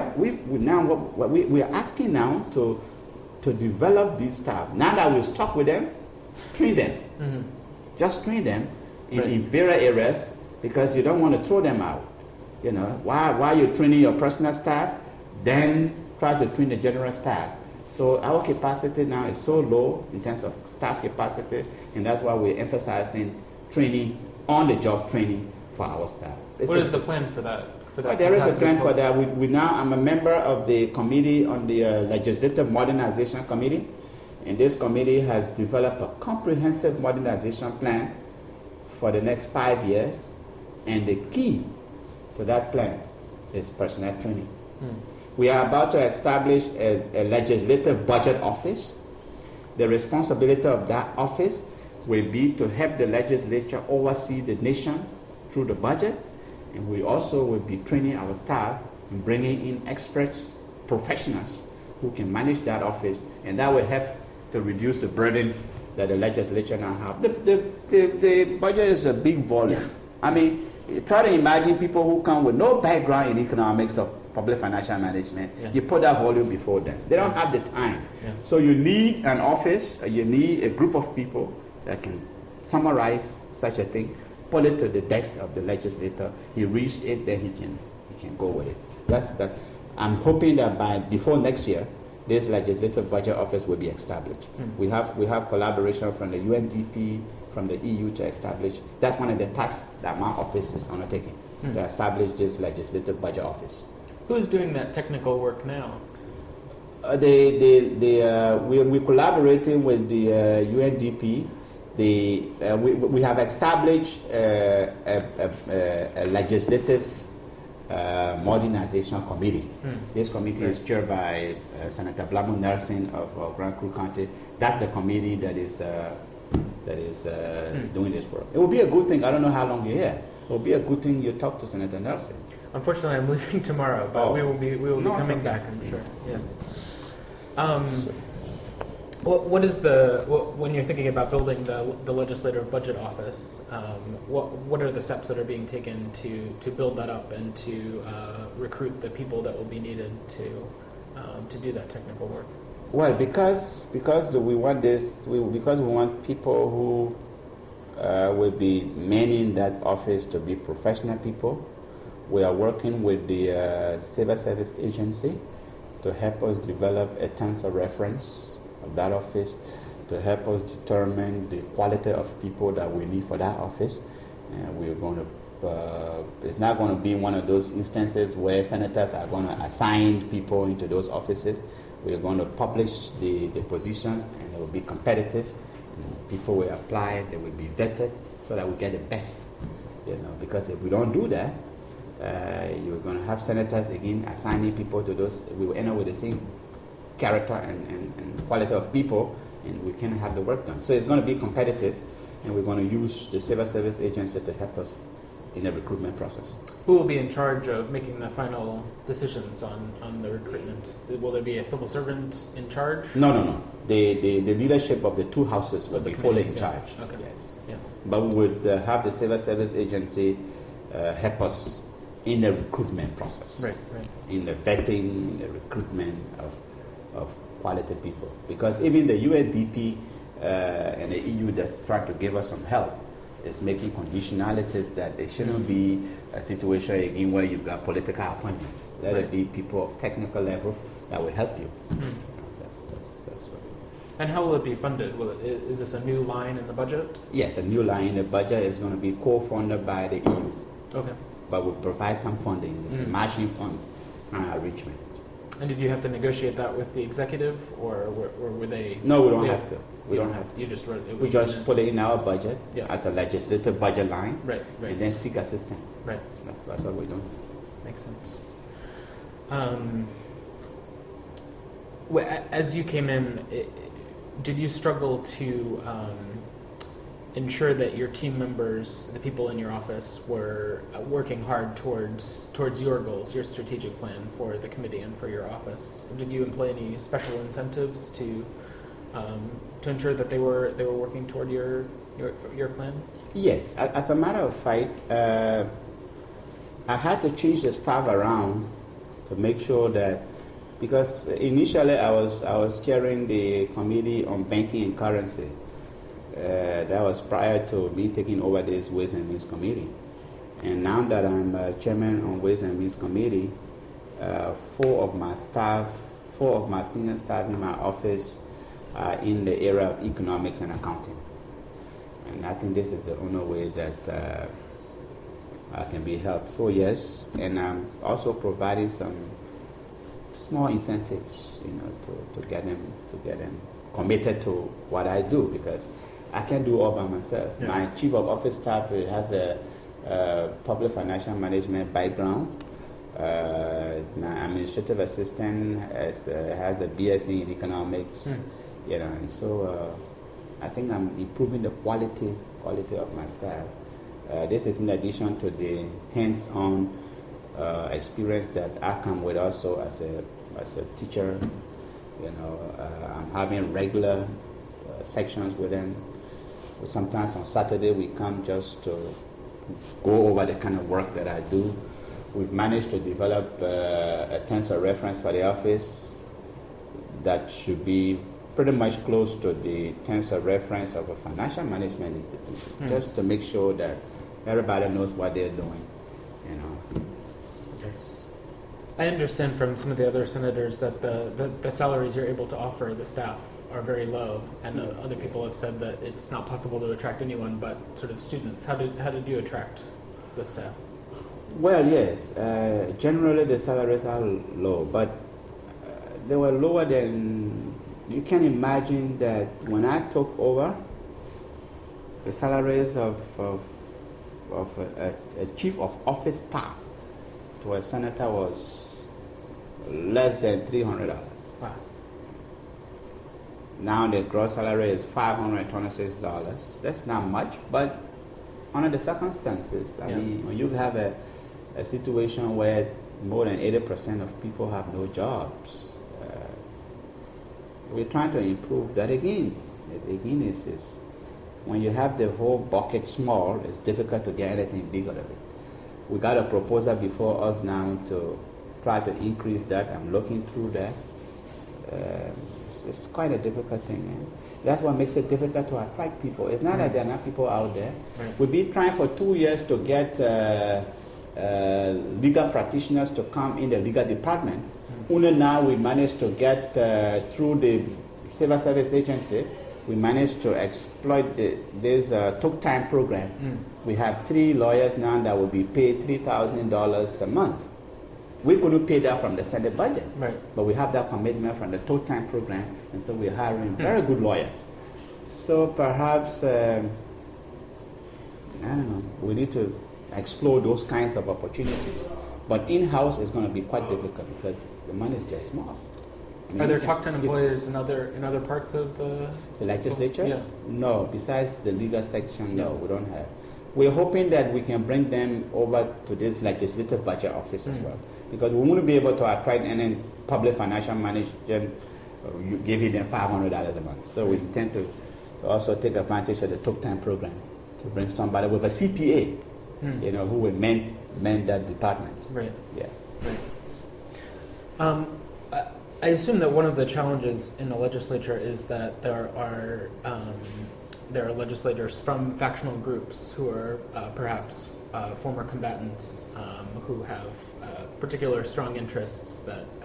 [SPEAKER 2] asking now to develop these staff. Now that we're stuck with them, train them. Just train them in various areas, because you don't want to throw them out. You know, while you're training your personal staff, then try to train the general staff. So our capacity now is so low in terms of staff capacity, and that's why we're emphasizing training, on-the-job training for our staff.
[SPEAKER 1] What is the plan for that?
[SPEAKER 2] There is a plan for that. I'm a member of the committee on the Legislative Modernization Committee, and this committee has developed a comprehensive modernization plan for the next 5 years, and the key to that plan is personnel training. We are about to establish a legislative budget office. The responsibility of that office will be to help the legislature oversee the nation through the budget, and we also will be training our staff and bringing in experts, professionals who can manage that office, and that will help to reduce the burden that the legislature now have. The budget is a big volume. Yeah. I mean, try to imagine people who come with no background in economics or public financial management. Yeah. You put that volume before them. They don't have the time. Yeah. So you need an office, you need a group of people that can summarize such a thing, pull it to the desk of the legislator. He reads it, then he can go with it. That's. I'm hoping that before next year, this legislative budget office will be established. We have collaboration from the UNDP, from the EU to establish. That's one of the tasks that my office is undertaking, to establish this legislative budget office.
[SPEAKER 1] Who's doing that technical work now?
[SPEAKER 2] We're collaborating with the UNDP. We have established a legislative modernization committee. This committee is chaired by Senator Blamo Nelson of Grand Crew County. That's the committee that is doing this work. It will be a good thing. I don't know how long you're here. It will be a good thing you talk to Senator Nelson.
[SPEAKER 1] Unfortunately, I'm leaving tomorrow, but we will be coming back, I'm sure. Yes. When you're thinking about building the legislative budget office, what are the steps that are being taken to build that up and to recruit the people that will be needed to do that technical work?
[SPEAKER 2] Well, because we want this, because we want people who will be manning that office to be professional people. We are working with the Civil Service Agency to help us develop a terms of reference of that office, to help us determine the quality of people that we need for that office. We're going to, it's not going to be one of those instances where senators are going to assign people into those offices. We're going to publish the positions, and it will be competitive. And people will apply, they will be vetted so that we get the best. Because if we don't do that, you're going to have senators again assigning people to those. We will end up with the same character and quality of people, and we can't have the work done. So it's going to be competitive, and we're going to use the Civil Service Agency to help us in the recruitment process.
[SPEAKER 1] Who will be in charge of making the final decisions on the recruitment? Will there be a civil servant in charge?
[SPEAKER 2] No. The leadership of the two houses will be fully in charge.
[SPEAKER 1] Okay.
[SPEAKER 2] Yes.
[SPEAKER 1] Yeah.
[SPEAKER 2] But we would have the Civil Service Agency help us in the recruitment process.
[SPEAKER 1] Right.
[SPEAKER 2] In the vetting, the recruitment of quality people. Because even the UNDP and the EU that's trying to give us some help is making conditionalities that there shouldn't be a situation again where you've got political appointments. There will be people of technical level that will help you. That's right.
[SPEAKER 1] And how will it be funded? Is this a new line in the budget?
[SPEAKER 2] Yes, a new line in the budget is going to be co-funded by the EU.
[SPEAKER 1] Okay.
[SPEAKER 2] But we'll provide some funding. This is a matching fund enrichment.
[SPEAKER 1] And did you have to negotiate that with the executive, or were they?
[SPEAKER 2] No, we don't
[SPEAKER 1] they-
[SPEAKER 2] have to. We don't have to.
[SPEAKER 1] You just wrote it.
[SPEAKER 2] We
[SPEAKER 1] was
[SPEAKER 2] just
[SPEAKER 1] written
[SPEAKER 2] put it in our budget
[SPEAKER 1] Yeah.
[SPEAKER 2] as a legislative budget line,
[SPEAKER 1] in. Right, right,
[SPEAKER 2] and then seek assistance.
[SPEAKER 1] right.
[SPEAKER 2] That's what we're doing.
[SPEAKER 1] Makes sense. As you came in, did you struggle to ensure that your team members, the people in your office, were working hard towards your goals, your strategic plan for the committee and for your office? Did you employ any special incentives to ensure that they were working toward your plan?
[SPEAKER 2] Yes, as a matter of fact, I had to change the staff around to make sure that, because initially I was chairing the committee on banking and currency. That was prior to me taking over this Ways and Means Committee. And now that I'm chairman on Ways and Means Committee, four of my senior staff in my office are in the area of economics and accounting. And I think this is the only way that I can be helped. So yes, and I'm also providing some small incentives, to get them committed to what I do, because I can't do all by myself.
[SPEAKER 1] Yeah.
[SPEAKER 2] My chief of office staff has a public financial management background. My administrative assistant has a BSc in economics. And so I think I'm improving the quality of my staff. This is in addition to the hands-on experience that I come with also as a teacher. I'm having regular sections with them. Sometimes on Saturday we come just to go over the kind of work that I do. We've managed to develop a terms of reference for the office that should be pretty much close to the terms of reference of a financial management institution, just to make sure that everybody knows what they're doing. Yes.
[SPEAKER 1] I understand from some of the other senators that the salaries you're able to offer the staff are very low, and other people have said that it's not possible to attract anyone but sort of students. How did you attract the staff?
[SPEAKER 2] Well, yes. Generally, the salaries are low, but they were lower than you can imagine. That when I took over, the salaries of a chief of office staff to a senator was less than $300.
[SPEAKER 1] Wow.
[SPEAKER 2] Now the gross salary is $526. That's not much, but under the circumstances, I mean, when you have a situation where more than 80% of people have no jobs, we're trying to improve that again. Again, is when you have the whole bucket small, it's difficult to get anything big out of it. We got a proposal before us now to try to increase that. I'm looking through that. It's quite a difficult thing. That's what makes it difficult to attract people. It's not that there are not people out there.
[SPEAKER 1] Right.
[SPEAKER 2] We've been trying for 2 years to get legal practitioners to come in the legal department. Only now we managed to get through the Civil Service Agency, we managed to exploit this took time program. We have 3 lawyers now that will be paid $3,000 a month. We couldn't pay that from the Senate budget,
[SPEAKER 1] Right.
[SPEAKER 2] but we have that commitment from the took time program, and so we're hiring very good lawyers. So perhaps, I don't know, we need to explore those kinds of opportunities. But in-house is going to be quite difficult because the money is just small. I mean,
[SPEAKER 1] Are there top 10 employers in other parts of the
[SPEAKER 2] legislature?
[SPEAKER 1] Yeah.
[SPEAKER 2] No, besides the legal section, no, we don't have. We're hoping that we can bring them over to this legislative budget office as well, because we won't be able to attract any public financial manager giving them $500 a month. So we intend to also take advantage of the took time program to bring somebody with a CPA, who will man that department.
[SPEAKER 1] Right.
[SPEAKER 2] Yeah.
[SPEAKER 1] Right. I assume that one of the challenges in the legislature is that there are legislators from factional groups who are perhaps former combatants who have particular strong interests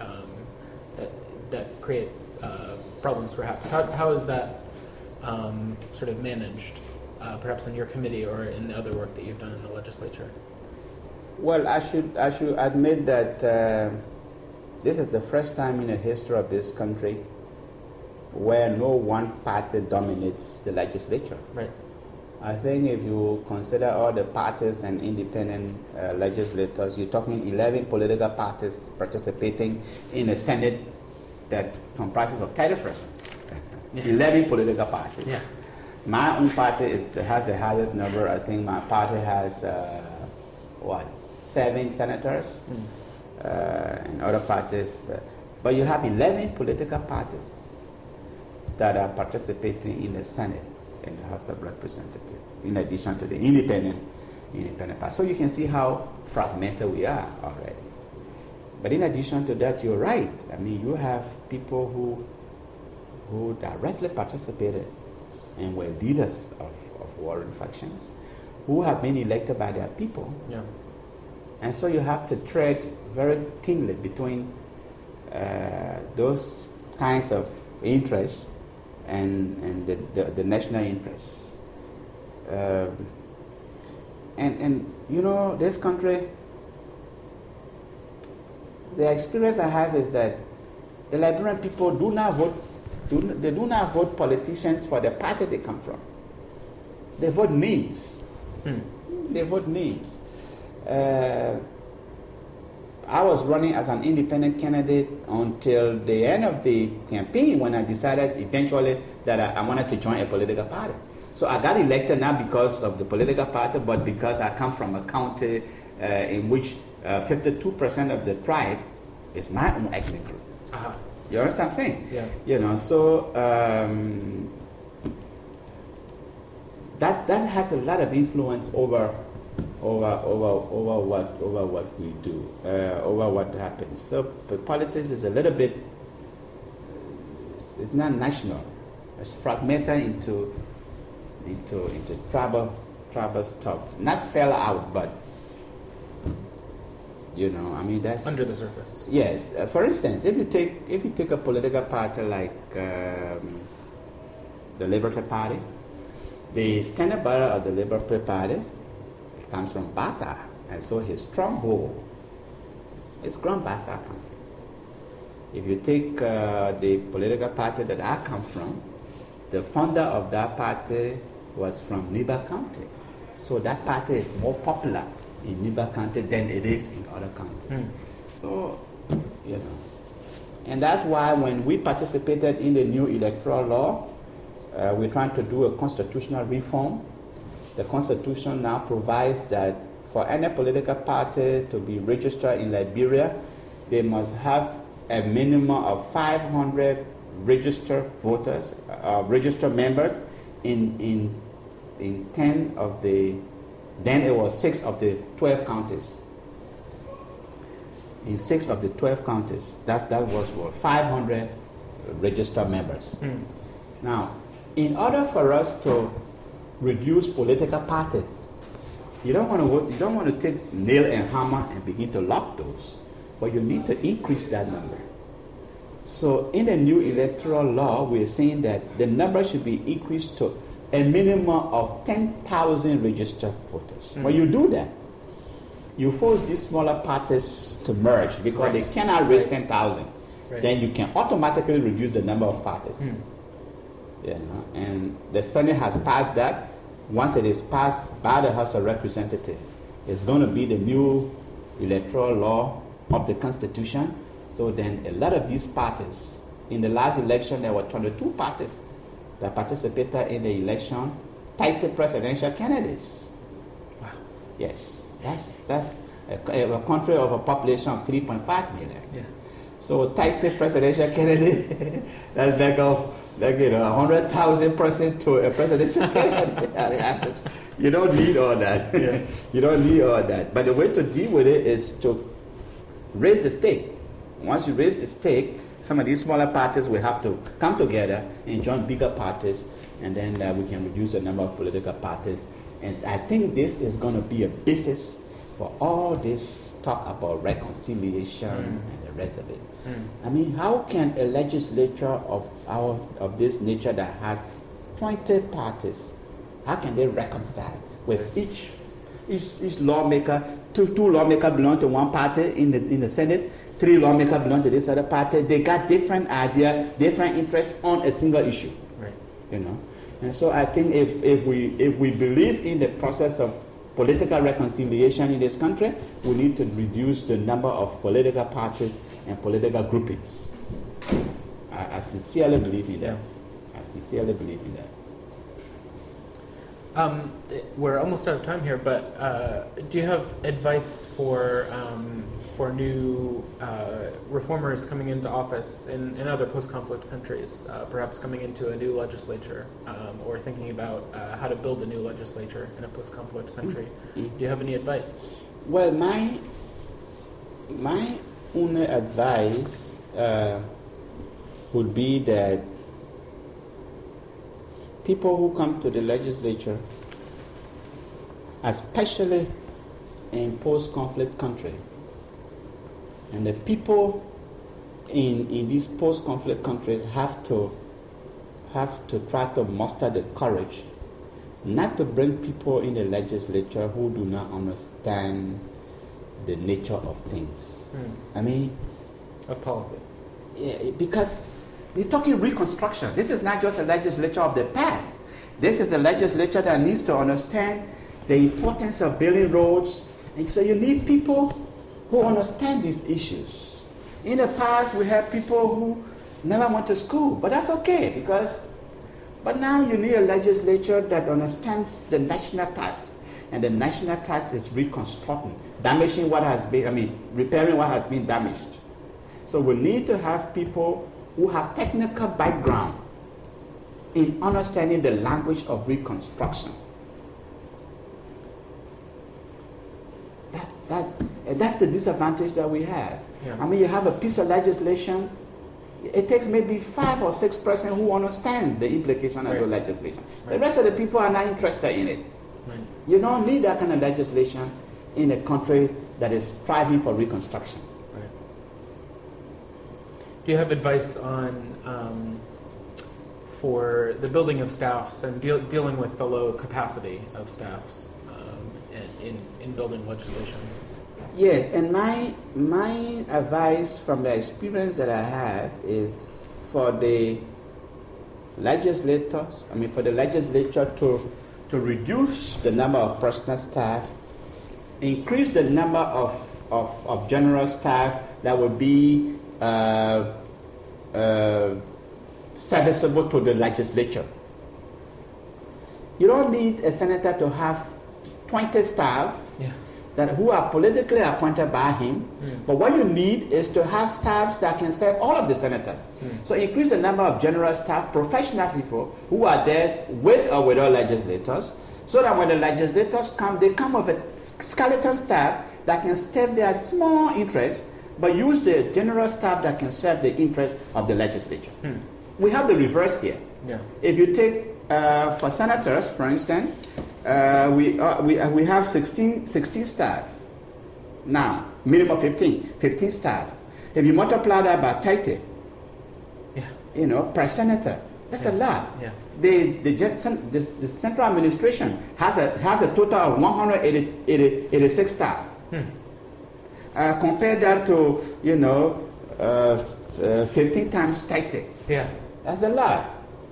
[SPEAKER 1] that create problems. Perhaps how is that sort of managed, perhaps in your committee or in the other work that you've done in the legislature?
[SPEAKER 2] Well, I should admit that this is the first time in the history of this country where no one party dominates the legislature.
[SPEAKER 1] Right.
[SPEAKER 2] I think if you consider all the parties and independent legislators, you're talking 11 political parties participating in a Senate that comprises of 30 persons. Yeah. 11 political parties.
[SPEAKER 1] Yeah.
[SPEAKER 2] My own party has the highest number. I think my party has 7 senators, and other parties. But you have 11 political parties that are participating in the Senate and the House of Representatives, in addition to the independent parties. So you can see how fragmented we are already. But in addition to that, you're right. I mean, you have people who directly participated and were leaders of warring factions, who have been elected by their people.
[SPEAKER 1] Yeah.
[SPEAKER 2] And so you have to tread very thinly between those kinds of interests and the national interests. And you know, this country, the experience I have is that the Liberian people do not vote politicians for the party they come from. They vote names. They vote names. I was running as an independent candidate until the end of the campaign, when I decided eventually that I wanted to join a political party. So I got elected not because of the political party, but because I come from a county in which 52% of the tribe is my own ethnic group.
[SPEAKER 1] Uh-huh.
[SPEAKER 2] You understand what I'm saying?
[SPEAKER 1] Yeah.
[SPEAKER 2] You know, so that has a lot of influence over what we do, over what happens. So politics is a little bit, it's not national. It's fragmented into tribal stuff. Not spell out, but you know, I mean, that's
[SPEAKER 1] under the surface. Yes.
[SPEAKER 2] For instance, if you take a political party like the Liberty Party, the standard bearer of the Liberty Party comes from Bassa, and so his stronghold is Grand Bassa County. If you take the political party that I come from, the founder of that party was from Niba County, so that party is more popular in Niba County than it is in other counties. So, you know, and that's why when we participated in the new electoral law, we're trying to do a constitutional reform. The Constitution now provides that for any political party to be registered in Liberia, they must have a minimum of 500 registered voters, registered members in 10 of the, then it was 6 of the 12 counties. In 6 of the 12 counties, that was 500 registered members. Now, in order for us to reduce political parties, you don't want to take nail and hammer and begin to lock those, but you need to increase that number. So in the new electoral law, we're saying that the number should be increased to a minimum of 10,000 registered voters. When you do that, you force these smaller parties to merge because they cannot raise 10,000. Then you can automatically reduce the number of parties. You know, and the Senate has passed that. Once it is passed by the House of Representatives, it's going to be the new electoral law of the Constitution. So then a lot of these parties, in the last election there were 22 parties that participated in the election, title presidential candidates. Wow. Yes, that's a country of a population of 3.5 million. Yeah. So title presidential candidate, that's like 100,000 person to a presidential candidate. You don't need all that. Yeah. You don't need all that. But the way to deal with it is to raise the stake. Once you raise the stake, some of these smaller parties will have to come together and join bigger parties, and then we can reduce the number of political parties. And I think this is going to be a basis for all this talk about reconciliation and the rest of it. I mean, how can a legislature of this nature that has 20 parties, how can they reconcile with each lawmaker? Two lawmakers belong to one party in the Senate, three lawmakers belong to this other party. They got different ideas, different interests on a single issue.
[SPEAKER 1] Right.
[SPEAKER 2] You know, and so I think if we believe in the process of political reconciliation in this country, we need to reduce the number of political parties and political groupings. I sincerely believe in that. I sincerely believe in that.
[SPEAKER 1] We're almost out of time here, but do you have advice for new reformers coming into office in other post-conflict countries, perhaps coming into a new legislature, or thinking about how to build a new legislature in a post-conflict country? Mm-hmm. Do you have any advice?
[SPEAKER 2] Well, my only advice would be that people who come to the legislature, especially in post-conflict country, and the people in these post-conflict countries have to try to muster the courage not to bring people in the legislature who do not understand the nature of things. I mean,
[SPEAKER 1] of policy.
[SPEAKER 2] Yeah, because we're talking reconstruction. This is not just a legislature of the past. This is a legislature that needs to understand the importance of building roads. And so you need people who understand these issues. In the past, we had people who never went to school, but that's okay but now you need a legislature that understands the national task. And the national task is reconstructing, repairing what has been damaged. So we need to have people who have technical background in understanding the language of reconstruction. That's the disadvantage that we have. Yeah. I mean, you have a piece of legislation, it takes maybe 5 or 6 persons who understand the implication of the legislation. Right. The rest of the people are not interested in it. Right. You don't need that kind of legislation in a country that is striving for reconstruction.
[SPEAKER 1] Right. Do you have advice on for the building of staffs and dealing with the low capacity of staffs in building legislation?
[SPEAKER 2] Yes, and my advice from the experience that I have is for the legislature to reduce the number of personal staff, increase the number of general staff that would be serviceable to the legislature. You don't need a senator to have 20 staff who are politically appointed by him, but what you need is to have staffs that can serve all of the senators. So increase the number of general staff, professional people who are there with or without legislators, so that when the legislators come, they come with a skeleton staff that can serve their small interests, but use the general staff that can serve the interests of the legislature. We have the reverse here. Yeah. If you take, for senators, for instance, we have 16 staff. Now, minimum 15 staff. If you multiply that by 30, per senator, that's a lot. Yeah. The central administration has a total of 186 staff. Compare that to 15 times 30. Yeah, that's a lot.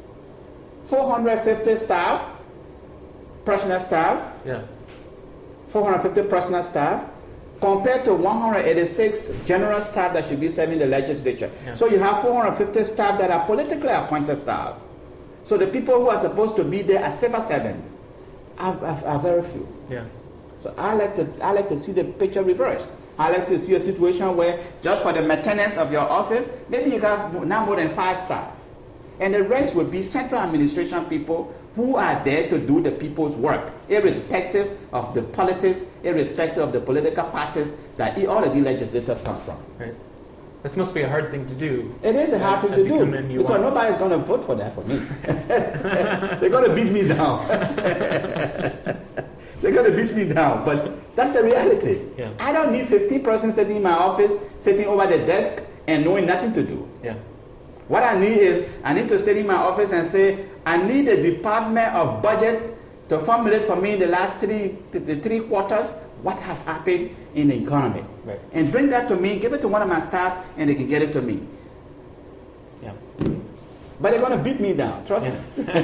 [SPEAKER 2] 450 staff, personal staff. Yeah. 450 personal staff compared to 186 general staff that should be serving the legislature. Yeah. So you have 450 staff that are politically appointed staff. So the people who are supposed to be there as civil servants are very few. Yeah. So I like to see the picture reversed. I like to see a situation where just for the maintenance of your office, maybe you have not more than 5 staff. And the rest would be central administration people who are there to do the people's work, irrespective of the politics, irrespective of the political parties that all of the legislators come from. Right.
[SPEAKER 1] This must be a hard thing to do.
[SPEAKER 2] It is a hard thing to do, because nobody's going to vote for that for me. They're going to beat me down. They're going to beat me down, but that's the reality. Yeah. I don't need 15 persons sitting in my office, sitting over the desk and knowing nothing to do. Yeah. What I need is, I need to sit in my office and say, I need a Department of Budget to formulate for me the last the three quarters what has happened in the economy.
[SPEAKER 1] Right.
[SPEAKER 2] And bring that to me, give it to one of my staff, and they can get it to me.
[SPEAKER 1] Yeah.
[SPEAKER 2] But they're going to beat me down, trust me.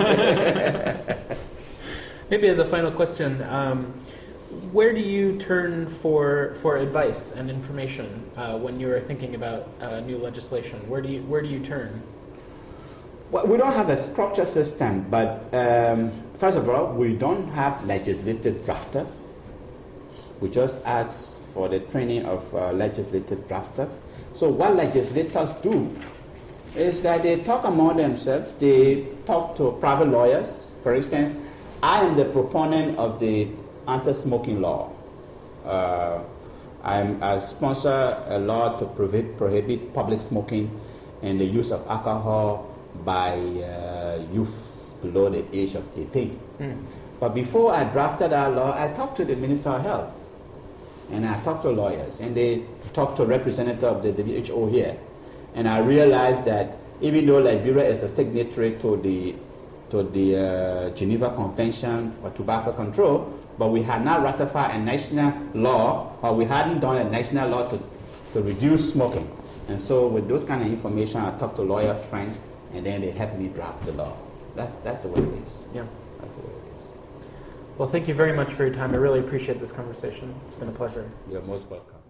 [SPEAKER 1] Maybe as a final question, where do you turn for advice and information when you are thinking about new legislation? Where do you turn?
[SPEAKER 2] Well, we don't have a structured system, but first of all, we don't have legislative drafters. We just ask for the training of legislative drafters. So what legislators do is that they talk among themselves. They talk to private lawyers. For instance, I am the proponent of the anti-smoking law. I sponsor a law to prohibit public smoking and the use of alcohol by youth below the age of 18. But before I drafted that law, I talked to the Minister of Health, and I talked to lawyers, and they talked to a representative of the WHO here. And I realized that even though Liberia is a signatory to the Geneva Convention for Tobacco Control, but we had not ratified a national law, or we hadn't done a national law to reduce smoking. And so with those kind of information, I talked to lawyer friends, and then they helped me draft the law. That's the way it is.
[SPEAKER 1] Yeah.
[SPEAKER 2] That's the way it is.
[SPEAKER 1] Well, thank you very much for your time. I really appreciate this conversation. It's been a pleasure.
[SPEAKER 2] You're most welcome.